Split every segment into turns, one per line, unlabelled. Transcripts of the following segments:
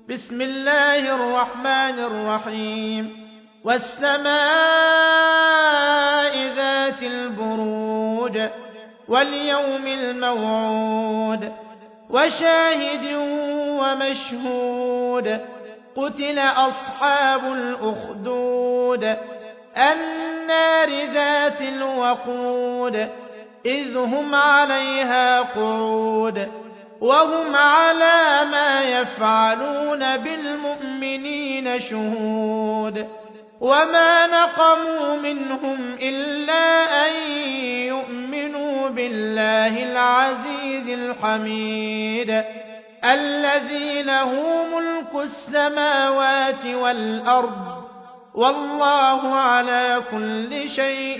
بسم الله الرحمن الرحيم والسماء ذات البروج واليوم الموعود وشاهد ومشهود قتل أصحاب الأخدود النار ذات الوقود إذ هم عليها قعود وهم على ما يفعلون بالمؤمنين شهود وما نقموا منهم إلا أن يؤمنوا بالله العزيز الحميد الذي له ملك السماوات والأرض والله على كل شيء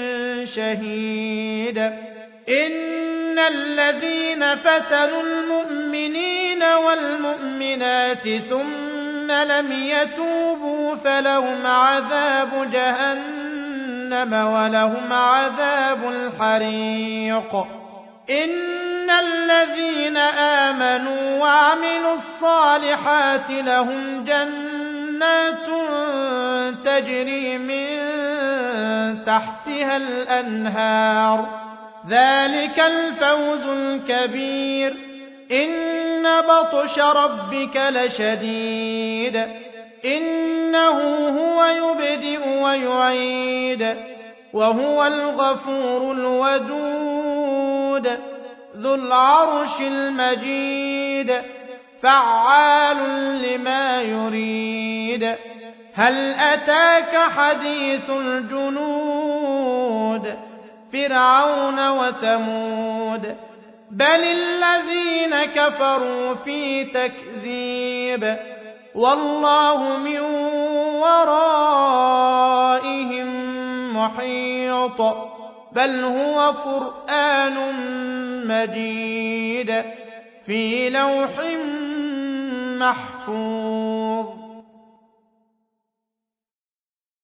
شهيد إن الذين فتنوا المؤمنين والمؤمنات ثم لم يتوبوا فلهم عذاب جهنم ولهم عذاب الحريق إن الذين آمنوا وعملوا الصالحات لهم جنات تجري من تحتها الأنهار ذلك الفوز الكبير إن بطش ربك لشديد إنه هو يبدئ ويعيد وهو الغفور الودود ذو العرش المجيد فعال لما يريد هل أتاك حديث الجنود فرعون وثمود بل الذين كفروا في تكذيب والله من ورائهم محيط بل هو قرآن مجيد في لوح محفوظ